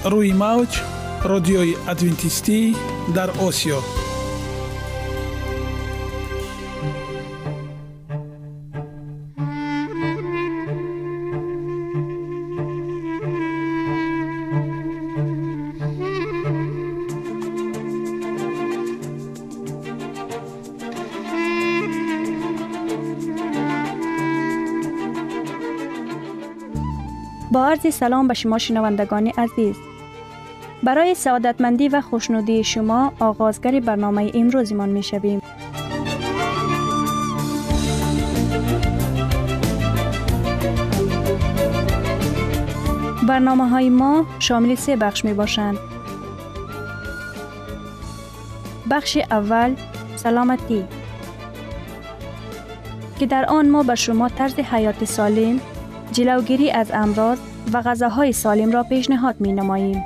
روی موج رادیوی ادوینتیستی در آسیا. با عرض سلام به شما شنوندگان عزیز. برای سعادتمندی و خوشنودی شما آغازگر برنامه امروزمان می شویم. برنامه های ما شامل 3 بخش می باشند. بخش اول سلامتی که در آن ما به شما طرز حیات سالم، جلوگیری از امراض و غذاهای سالم را پیشنهاد می نماییم.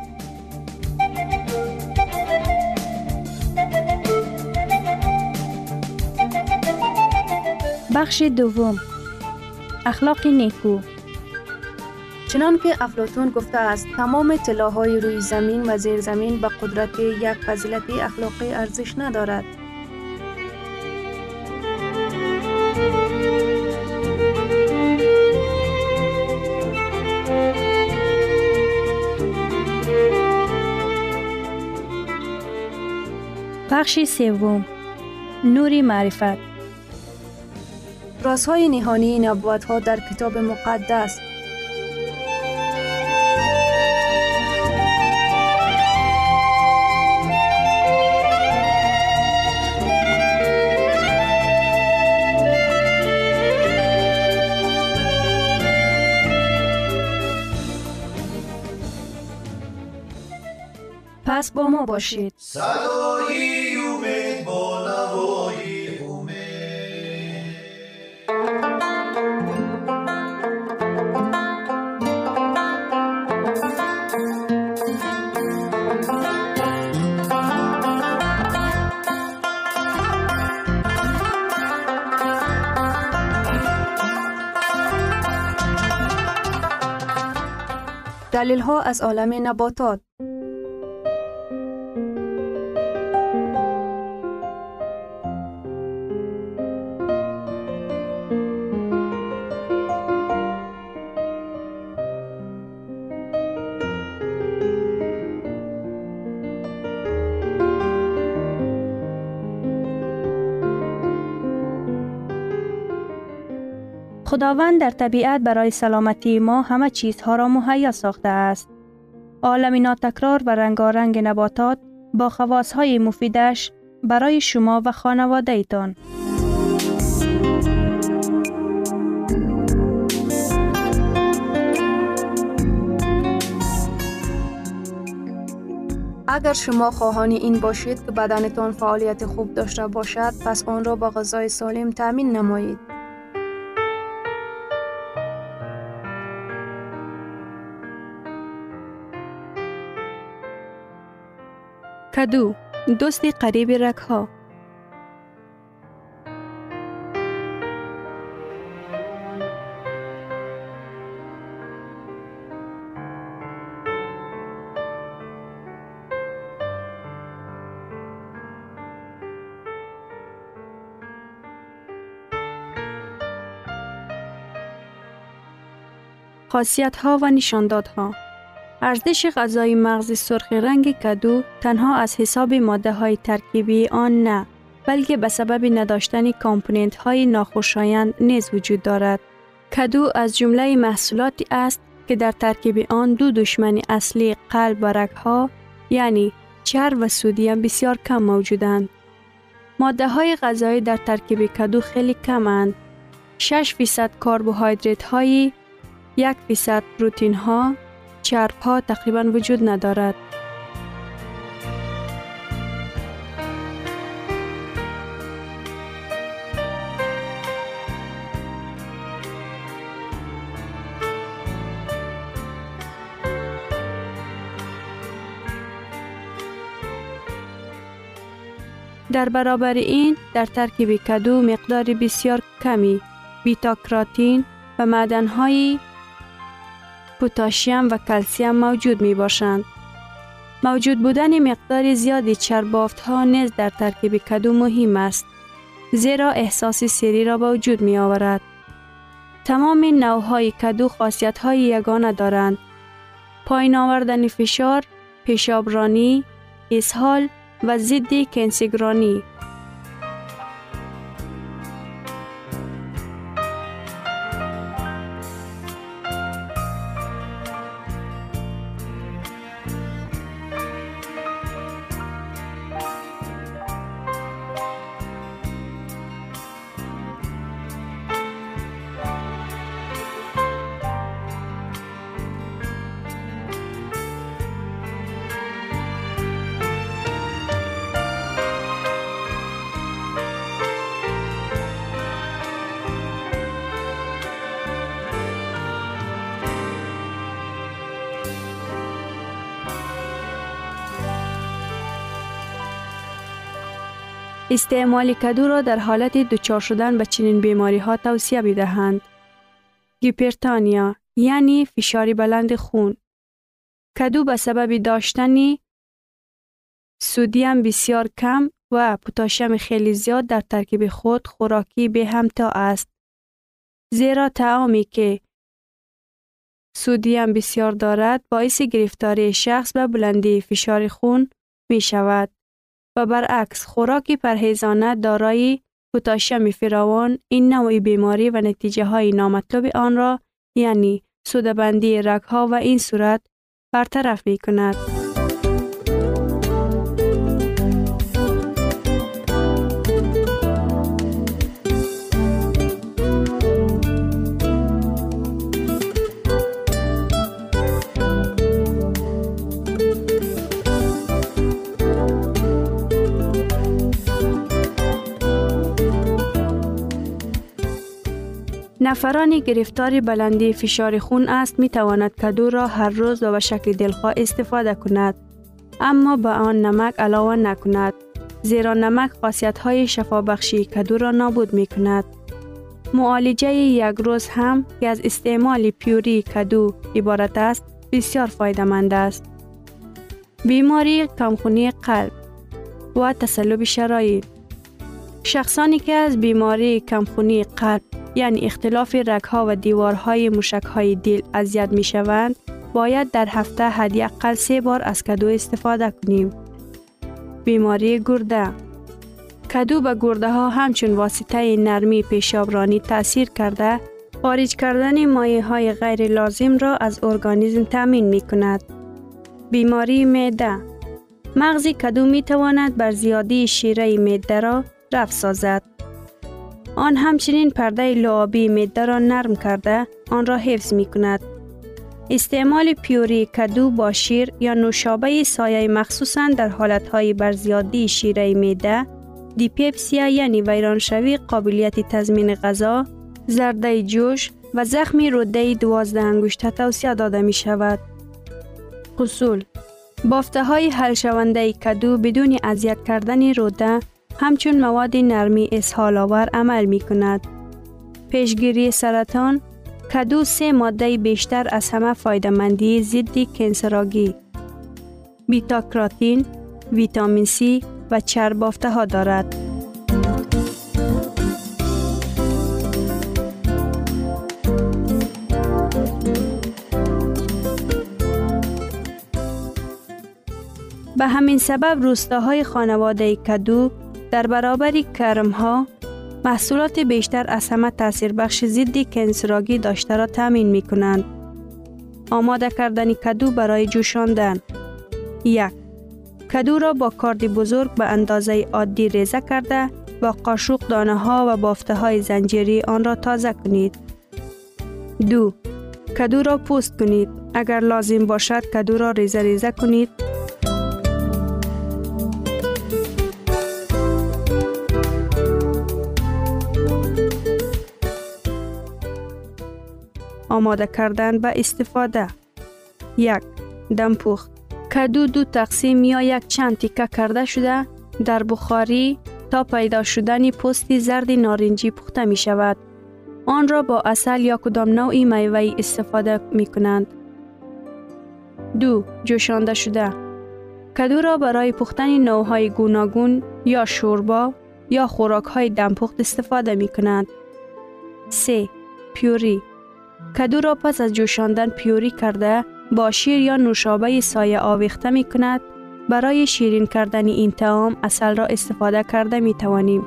بخش دوم اخلاق نیکو. چنانکه افلاطون گفته است تمام طلاهای روی زمین و زیر زمین به قدرت یک فضیلت اخلاقی ارزش ندارد. بخش سوم نور معرفت. رازهای نهانی نبوت‌ها در کتاب مقدس. پس با ما باشید. صدای امید با نوای امید. دلیل ها از عالم نباتات. خداوند در طبیعت برای سلامتی ما همه چیزها را مهیا ساخته است. عالم ناتکرار و رنگارنگ نباتات با خواصهای مفیدش برای شما و خانواده ایتان. اگر شما خواهان این باشید که بدنتان فعالیت خوب داشته باشد، پس آن را با غذای سالم تامین نمایید. کدو، دوست قریب رگ‌ها. خاصیت‌ها و نشاندادها. ارزش غذایی مغز سرخ رنگ کدو تنها از حساب ماده‌های ترکیبی آن نه، بلکه به سبب نداشتن کامپوننت‌های ناخوشایند نیز وجود دارد. کدو از جمله محصولاتی است که در ترکیب آن 2 دشمن اصلی قلب و رگ‌ها یعنی چرب و سدیم بسیار کم موجودند. ماده‌های غذایی در ترکیب کدو خیلی کمند. 6% کربوهیدرات‌های، 1% پروتئین‌ها، چرب‌ها تقریباً وجود ندارد. در برابر این در ترکیب کدو مقدار بسیار کمی بیتا کراتین و معدن‌های پتاسیم و کلسیم موجود می باشند موجود بودن مقدار زیادی چربافت ها نیز در ترکیب کدو مهم است، زیرا احساس سیری را به وجود می آورد. تمام نوع‌های کدو خاصیت‌های یگانه دارند: پایین آوردن فشار، پیشابرانی، اسهال و ضد کنسگرانی. استعمال کدو را در حالت دچار شدن به چنین بیماری ها توصیه می دهند: هیپرتانیا یعنی فشار بلند خون. کدو به سبب داشتن سدیم بسیار کم و پتاسیم خیلی زیاد در ترکیب خود خوراکی به همتا است. زیرا طعامی که سدیم بسیار دارد باعث گرفتاری شخص به بلندی فشار خون می شود. و برعکس خوراک پرهیزانه دارای پتاسیم فراوان این نوع بیماری و نتیجه های نامطلوب آن را یعنی سوده‌بندی رگ‌ها و این صورت برطرف می کند. نفرانی گرفتار بلندی فشار خون است می تواند کدو را هر روز و به شکل دلخواه استفاده کند، اما به آن نمک علاوه نکند، زیرا نمک خاصیت‌های شفابخشی کدو را نابود می کند. معالجه یک روز هم که از استعمال پیوری کدو عبارت است بسیار فایده‌مند است. بیماری کمخونی قلب و تصلب شرایط. شخصانی که از بیماری کمخونی قلب یعنی اختلاف رگ‌ها و دیوارهای موشک‌های دل اذیت می‌شوند، باید در هفته حداقل 3 بار از کدو استفاده کنیم. بیماری گرده. کدو به گرده ها همچون واسطه نرمی پیشابرانی تأثیر کرده، خارج کردن مایع‌های غیر لازم را از ارگانیسم تامین می‌کند. بیماری معده. مغز کدو می‌تواند بر زیادی شیره معده را رفع سازد. آن همچنین پرده لعابی معده را نرم کرده آن را حفظ می کند. استعمال پیوری کدو با شیر یا نوشابه سایه مخصوصاً در حالتهای برزیادی شیره معده، دیپپسیا یعنی ویرانشوی قابلیت تضمین غذا، زرده جوش و زخم روده 12 انگشته توصیه داده می شود. اصول: بافته های حل شونده کدو بدون اذیت کردن روده همچون مواد نرمی اسهال آور عمل می کند. پیشگیری سرطان: کدو 3 ماده بیشتر از همه فایده‌مندی ضد کنسراگی، بیتا کراتین، ویتامین C و چرب بافته ها دارد. به همین سبب روستاهای خانواده کدو در برابر کرم‌ها محصولات بیشتر از همه تأثیر بخش ضد کنسراگی داشته را تامین می کنند. آماده کردن کدو برای جوشاندن. 1. کدو را با کارد بزرگ به اندازه عادی ریزه کرده با قاشق دانه ها و بافته های زنجیری آن را تازه کنید. 2. کدو را پوست کنید. اگر لازم باشد کدو را ریزه ریزه کنید. آماده کردن به استفاده. 1. دمپخت. کدو 2 تقسیم یا یک چند تیکه کرده شده در بخاری تا پیدا شدن پوست زرد نارنجی پخته می شود. آن را با عسل یا کدام نوعی میوه استفاده می کنند. 2. جوشانده شده. کدو را برای پختن نوع‌های گوناگون یا شوربا یا خوراک‌های دمپخت استفاده می‌کنند. 3. پیوری. کدو را پس از جوشاندن پیوری کرده با شیر یا نوشابه سایه آویخته می‌کند. برای شیرین کردن این طعام عسل را استفاده کرده می‌توانیم.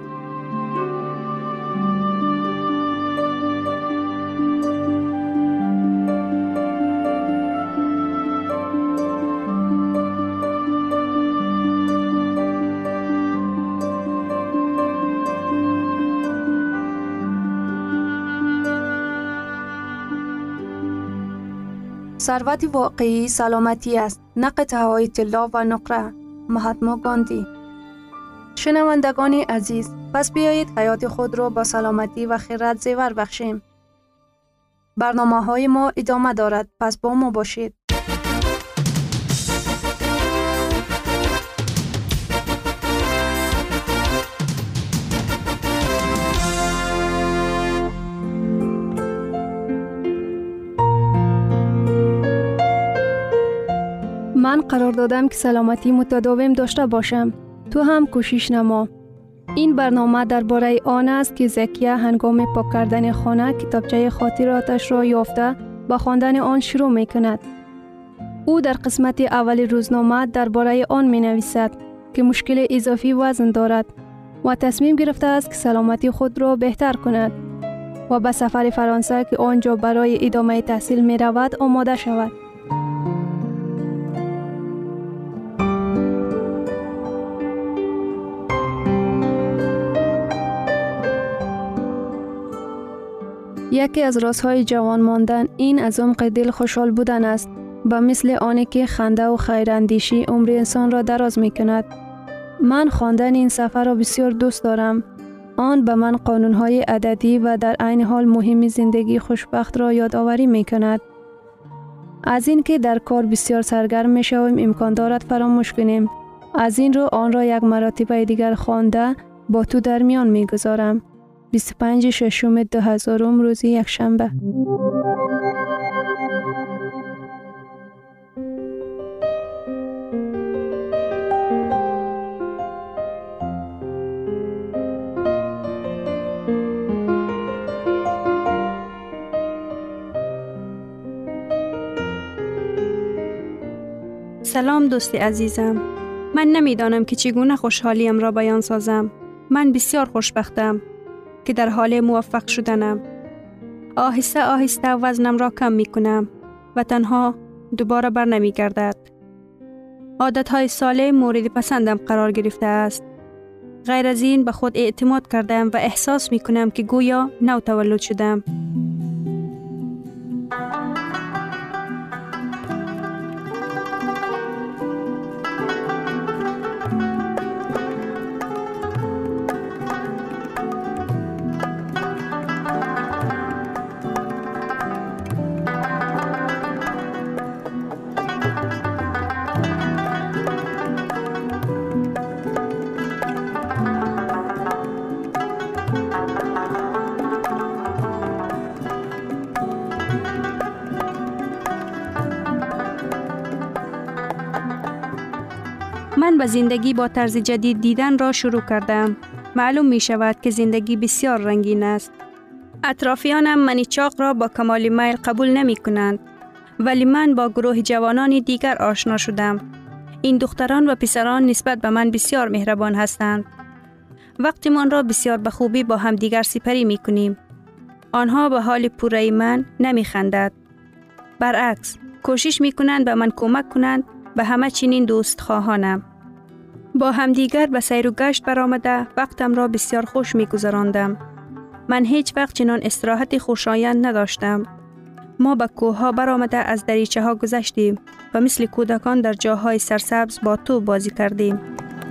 ثروت واقعی سلامتی است، نه قطعه‌های طلا و نقره. مهاتما گاندی. شنوندگان عزیز، پس بیایید حیات خود را با سلامتی و خیرات زیور بخشیم. برنامه‌های ما ادامه دارد، پس با ما باشید. من قرار دادم که سلامتی متداوم داشته باشم. تو هم کوشش نما. این برنامه درباره آن است که زکیه هنگام پاک کردن خانه کتابچه خاطراتش را یافته با خواندن آن شروع می کند. او در قسمت اول روزنامه درباره آن می نویسد که مشکل اضافی وزن دارد و تصمیم گرفته است که سلامتی خود را بهتر کند و به سفر فرانسه که آنجا برای ادامه تحصیل می رود آماده شود. یکی از رازهای جوان ماندن این از عمق دل خوشحال بودن است، به مثل آنی که خنده و خیراندیشی عمر انسان را دراز می کند. من خواندن این سفر را بسیار دوست دارم. آن به من قانونهای عددی و در عین حال مهم زندگی خوشبخت را یادآوری می کند. از این که در کار بسیار سرگرم می شویم امکان دارد فراموش کنیم. از این رو آن را یک مرتبه دیگر خوانده با تو در میان می گذارم. 25/6/2000 روز یکشنبه. سلام دوست عزیزم. من نمیدانم که چگونه خوشحالیم را بیان سازم. من بسیار خوشبختم که در حال موفق شدنم. آهسته آهسته وزنم را کم می کنم و تنها دوباره بر نمی گردد. عادتهای سالم مورد پسندم قرار گرفته است. غیر از این به خود اعتماد کردم و احساس می کنم که گویا نو تولد شدم. من به زندگی با طرز جدید دیدن را شروع کردم. معلوم می شود که زندگی بسیار رنگین است. اطرافیانم منی چاق را با کمال میل قبول نمی کنند. ولی من با گروه جوانان دیگر آشنا شدم. این دختران و پسران نسبت به من بسیار مهربان هستند. وقتمان را بسیار به خوبی با هم دیگر سپری می کنیم. آنها به حال پوره من نمی خندند. برعکس، کوشش می کنند به من کمک کنند. به همه چنین دوست خواهانم. با همدیگر به سیر و گشت برآمده وقتم را بسیار خوش می گذراندم. من هیچ وقت چنان استراحت خوشایند نداشتم. ما به کوهها برآمده از دریچه ها گذشتیم و مثل کودکان در جاهای سرسبز با توپ بازی کردیم.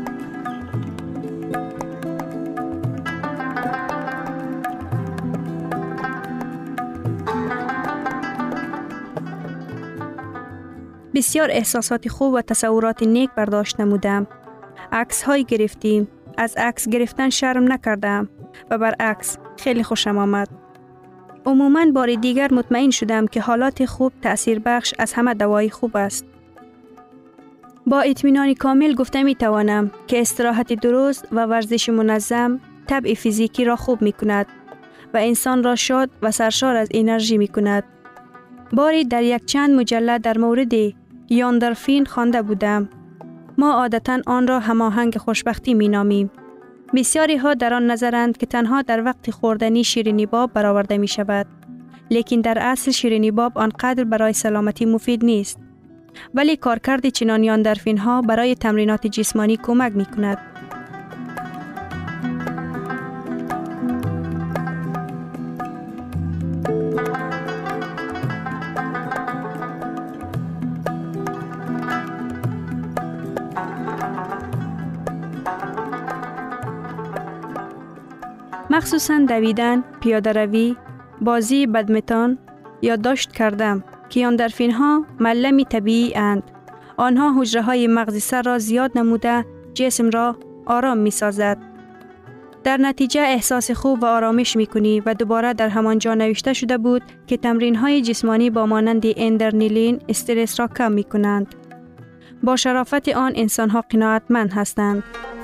بسیار احساسات خوب و تصورات نیک برداشت نمودم. عکس های گرفتیم. از عکس گرفتن شرم نکردم و برعکس خیلی خوشم آمد. عموماً بار دیگر مطمئن شدم که حالات خوب تأثیر بخش از همه دوای خوب است. با اطمینان کامل گفته می توانم که استراحت درست و ورزش منظم طبع فیزیکی را خوب می کند و انسان را شاد و سرشار از انرژی می کند. باری در یک چند مجله در مورد یاندورفین خوانده بودم. ما عادتاً آن را هماهنگ خوشبختی می نامیم. بسیاری ها در آن نظرند که تنها در وقت خوردنی شیرینی باب برآورده می شود. لیکن در اصل شیرینی باب آنقدر برای سلامتی مفید نیست. ولی کارکرد چنان یاندورفین ها برای تمرینات جسمانی کمک می کند. مخصوصاً دویدن، پیاده روی، بازی بدمنتون یا داشت کردم که یاندورفین ها معلم طبیعی اند. آنها حجره های مغز سر را زیاد نموده جسم را آرام می سازد. در نتیجه احساس خوب و آرامش می کنی و دوباره در همان جا نوشته شده بود که تمرین های جسمانی با مانند اندرنالین استرس را کم می کنند. با شرافت آن انسان ها قناعتمند هستند.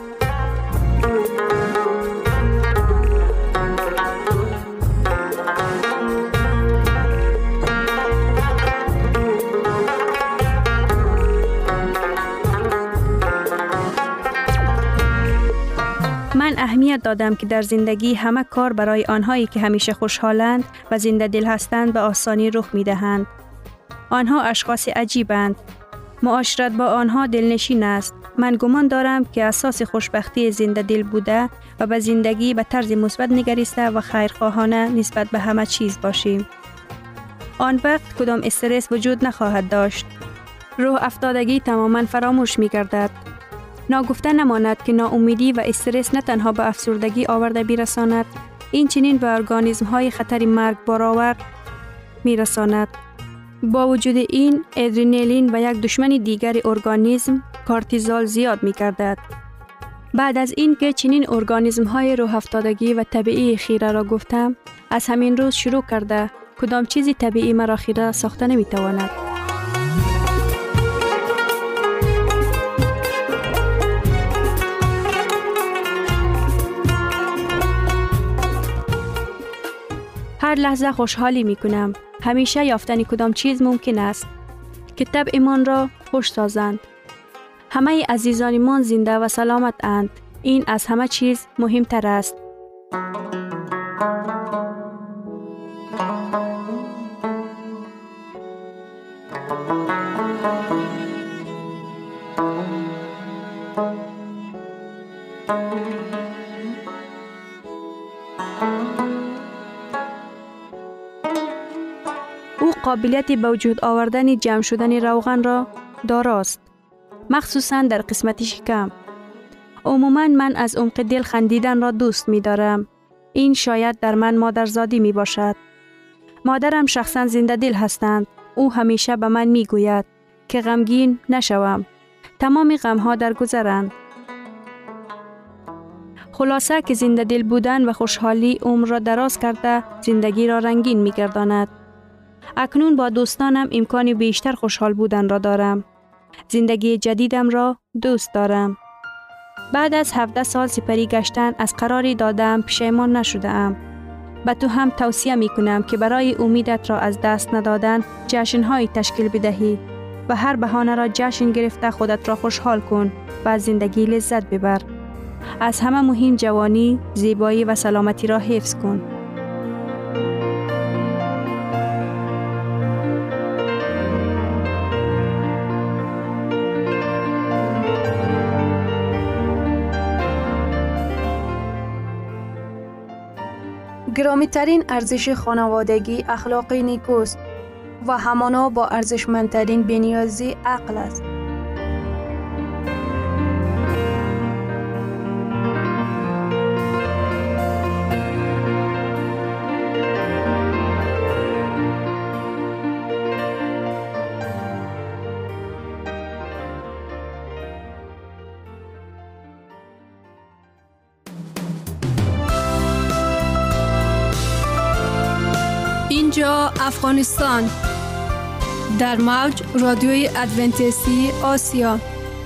من اهمیت دادم که در زندگی همه کار برای آنهایی که همیشه خوشحالند و زنده دل هستند به آسانی رخ می دهند. آنها اشخاص عجیبند. معاشرت با آنها دلنشین است. من گمان دارم که اساس خوشبختی زنده دل بوده و به زندگی به طرز مثبت نگریسته و خیرخواهانه نسبت به همه چیز باشیم. آن وقت کدام استرس وجود نخواهد داشت. روح افتادگی تماما فراموش می گردد. ناگفته نماند که ناامیدی و استرس نه تنها به افسردگی آورده میرساند، این چنین به ارگانیسم های خطر مرگ بارآور میرساند. با وجود این ادرنالین و یک دشمن دیگر ارگانیسم کورتیزول زیاد میگردد. بعد از این که چنین ارگانیسم های روح افتادگی و طبیعی خیره را گفتم، از همین روز شروع کرده کدام چیزی طبیعی مرا خیره ساخته نمیتواند. هر لحظه خوشحالی می کنم. همیشه یافتن کدام چیز ممکن است که طبعمان را خوش سازند. همه عزیزانمان زنده و سلامت اند. این از همه چیز مهمتر است. او قابلیت به وجود آوردن جمع شدن روغن را داراست، مخصوصاً در قسمت شکم. عموماً من از عمق دل خندیدن را دوست می دارم. این شاید در من مادرزادی می باشد. مادرم شخصاً زنده دل هستند. او همیشه به من می گوید که غمگین نشوم. تمام غمها در گذرند. خلاصه که زنده دل بودن و خوشحالی عمر را دراز کرده زندگی را رنگین می گرداند. اکنون با دوستانم امکان بیشتر خوشحال بودن را دارم. زندگی جدیدم را دوست دارم. بعد از 17 سال سپری گشتن از قراری دادم پشیمان نشده ام. به تو هم توصیه می کنم که برای امیدت را از دست ندادن جشن‌های تشکیل بدهی و هر بهانه را جشن گرفته خودت را خوشحال کن و از زندگی لذت ببر. از همه مهم جوانی، زیبایی و سلامتی را حفظ کن. گرامی ترین ارزش خانوادگی اخلاقی نیکوست و همانا با ارزشمندترین بی‌نیازی عقل است. اینجا افغانستان در موج رادیوی ادونتیستی آسیا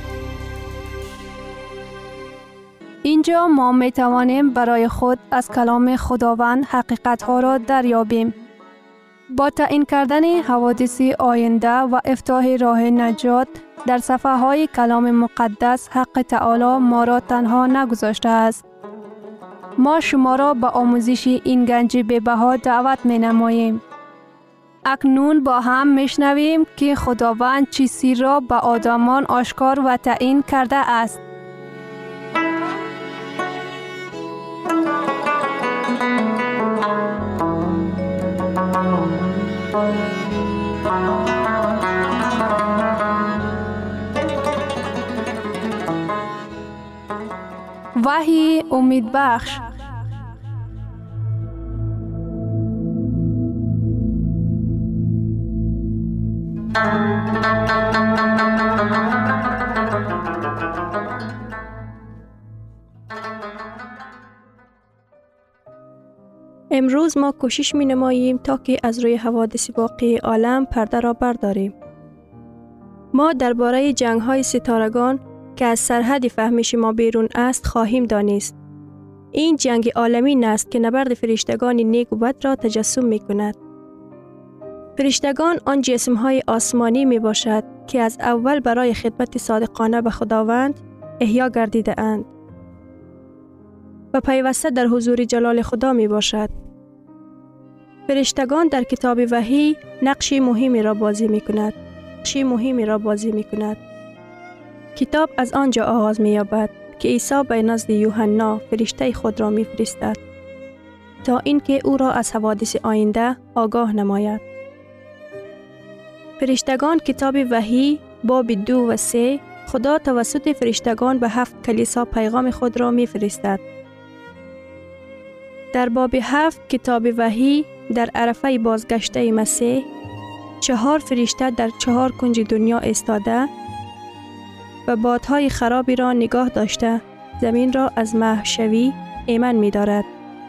اینجا ما می توانیم برای خود از کلام خداوند حقیقت ها را دریابیم. با تعیین کردن حوادث آینده و افتتاح راه نجات در صفحه های کلام مقدس، حق تعالی ما را تنها نگذاشته است. ما شما را به آموزش این گنج بی‌بها دعوت می نماییم. اکنون با هم می شنویم که خداوند چیزی را به آدمان آشکار و تعیین کرده است. وحی امید بخش. امروز ما کوشش می نماییم تا که از روی حوادث واقعی عالم پرده را برداریم. ما درباره جنگ‌های ستارگان که از سرحد فهمش ما بیرون است خواهیم دانست. این جنگ عالمی است که نبرد فرشتگان نیک و بد را تجسم می کند. فرشتگان آن جسم‌های آسمانی می باشد که از اول برای خدمت صادقانه به خداوند احیا گردیده اند و پیوسته در حضور جلال خدا می باشد. فرشتگان در کتاب وحی نقش مهمی را بازی می کند. کتاب از آنجا آغاز می یابد که عیسی به نزد یوحنا فرشته خود را می فرستد تا اینکه او را از حوادث آینده آگاه نماید. فرشتگان کتاب وحی باب 2 و 3 خدا توسط فرشتگان به 7 کلیسا پیغام خود را می فرستد. در باب 7 کتاب وحی در عرفه بازگشته مسیح 4 فرشته در 4 کنج دنیا ایستاده و بادهای خرابی را نگاه داشته زمین را از محو شوی ایمن می دارد.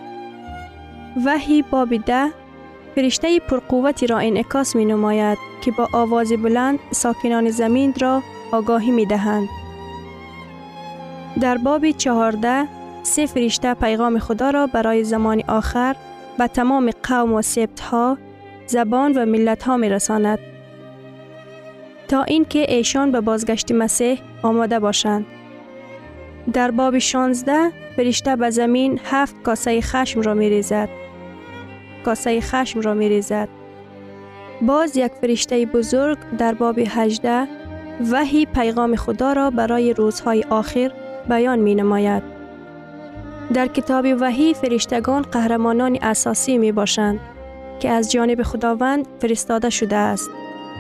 وحی باب 10 فرشته پرقوتی را انعکاس می نماید که با آواز بلند ساکنان زمین را آگاهی می دهند. در باب 14 3 فرشته پیغام خدا را برای زمان آخر به تمام قوم و سبطها، زبان و ملتها می رساند تا اینکه ایشان به بازگشت مسیح آماده باشند. در باب 16 فرشته به زمین 7 کاسه خشم را می ریزد. باز یک فرشته بزرگ در باب 18 وحی پیغام خدا را برای روزهای آخر بیان می نماید. در کتاب وحی فرشتگان قهرمانان اساسی می باشند که از جانب خداوند فرستاده شده است.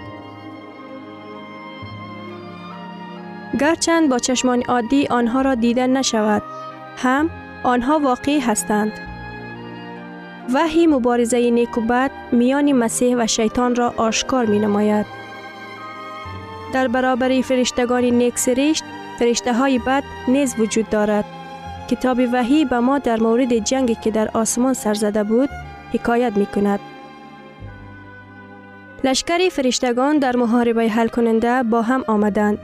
گرچند با چشمان عادی آنها را دیده نشود، هم آنها واقعی هستند. وحی مبارزه نیک و بد میان مسیح و شیطان را آشکار می نماید. در برابر فرشتگان نیک سرشت، فرشته های بد نیز وجود دارد. کتاب وحی به ما در مورد جنگی که در آسمان سر زده بود حکایت می کند. لشکری فرشتگان در محاربه حل کننده با هم آمدند.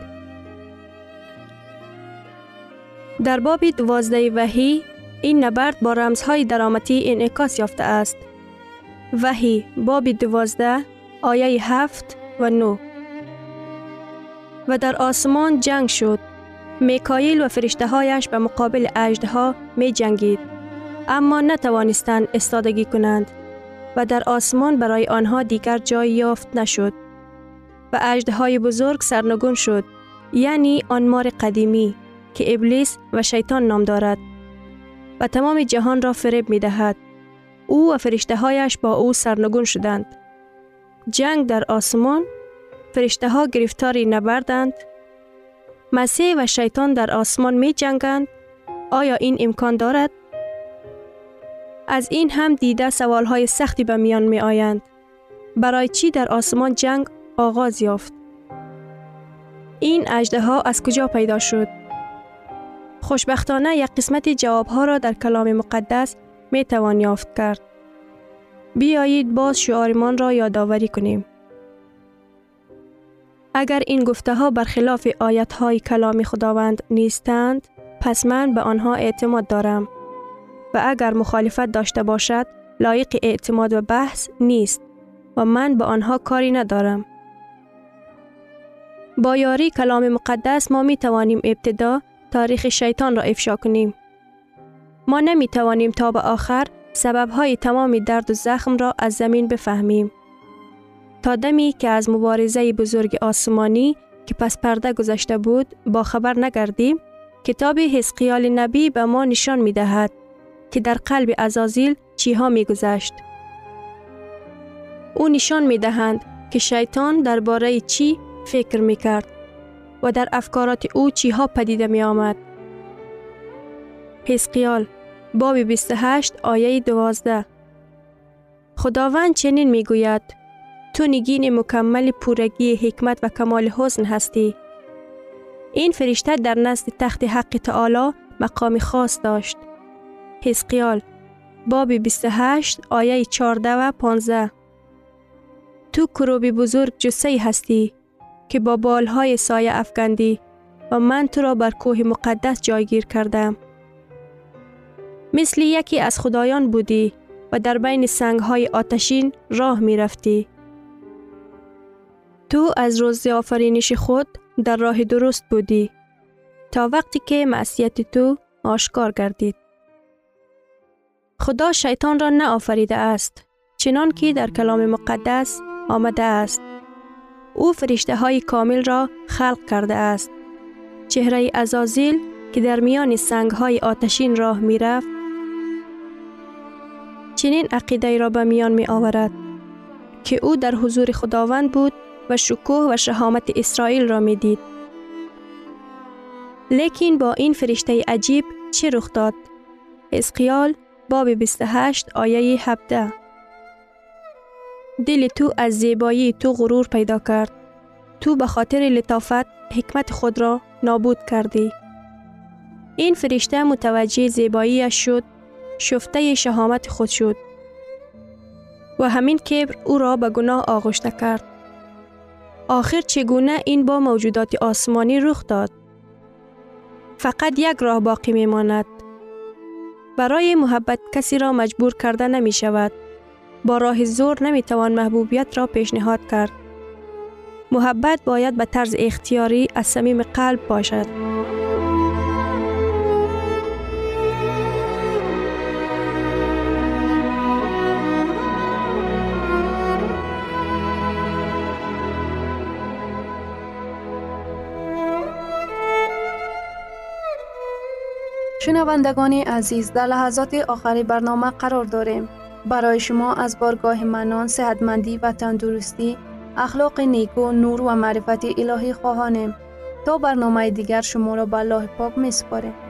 در باب 12 وحی این نبرد با رمزهای درامتی انعکاس یافته است. وحی باب 12 آیه 7 و 9. و در آسمان جنگ شد. میکائیل و فرشته هایش به مقابل اژدها می جنگید، اما نتوانستند استادگی کنند و در آسمان برای آنها دیگر جای یافت نشد. و اژدهای بزرگ سرنگون شد، یعنی آن مار قدیمی که ابلیس و شیطان نام دارد و تمام جهان را فریب می دهد. او و فرشته هایش با او سرنگون شدند. جنگ در آسمان، فرشته ها گرفتاری نبردند. مسیح و شیطان در آسمان می جنگند. آیا این امکان دارد؟ از این هم دیده سوال های سختی به میان می آیند. برای چی در آسمان جنگ آغاز یافت؟ این اژدها از کجا پیدا شد؟ خوشبختانه یک قسمت جوابها را در کلام مقدس می توان یافت کرد. بیایید باز شعارمان را یادآوری کنیم. اگر این گفته ها برخلاف آیت های کلام خداوند نیستند، پس من به آنها اعتماد دارم و اگر مخالفت داشته باشد لایق اعتماد و بحث نیست و من به آنها کاری ندارم. با یاری کلام مقدس ما می توانیم ابتدا تاریخ شیطان را افشا کنیم. ما نمی توانیم تا به آخر سببهای تمام درد و زخم را از زمین بفهمیم. تا دمی که از مبارزه بزرگ آسمانی که پس پرده گذشته بود با خبر نگردیم، کتاب حزقیال نبی به ما نشان می دهد که در قلب عزازیل چیها می گذشت. او نشان می دهند که شیطان درباره چی فکر می کرد و در افکارات او چیها پدیده می آمد. حزقیال باب 28 آیه 12. خداوند چنین می گوید: تو نگین مکمل پورگی حکمت و کمال حسن هستی. این فرشته در نزد تخت حق تعالی مقام خاص داشت. حزقیال باب 28 آیه 14 و 15. تو کروبی بزرگ جثه‌ای هستی که با بالهای سایه افکندی و من تو را بر کوه مقدس جایگیر کردم. مثل یکی از خدایان بودی و در بین سنگهای آتشین راه می رفتی. تو از روز آفرینش خود در راه درست بودی تا وقتی که معصیت تو آشکار گردید. خدا شیطان را نه آفریده است، چنان که در کلام مقدس آمده است. او فرشته های کامل را خلق کرده است. چهره عزازیل که در میان سنگ های آتشین راه می رفت، چنین عقیده را به میان می آورد که او در حضور خداوند بود و شکوه و شهامت اسرائیل را می دید. لیکن با این فرشته عجیب چه رخ داد؟ حزقیال باب 28 آیه 17. دل تو از زیبایی تو غرور پیدا کرد. تو به خاطر لطافت حکمت خود را نابود کردی. این فرشته متوجه زیباییش شد، شفته شهامت خود شد و همین کبر او را به گناه آغشته کرد. آخر چگونه این با موجودات آسمانی رخ داد؟ فقط یک راه باقی می ماند. برای محبت کسی را مجبور کرده نمی شود. با راه زور نمی توان محبوبیت را پیشنهاد کرد. محبت باید به طرز اختیاری از صمیم قلب باشد. شنوندگان عزیز، در لحظات آخری برنامه قرار داریم. برای شما از بارگاه منان، صحتمندی و تندرستی، اخلاق نیکو، نور و معرفت الهی خواهانیم. تا برنامه دیگر شما را به الله پاک می‌سپاریم.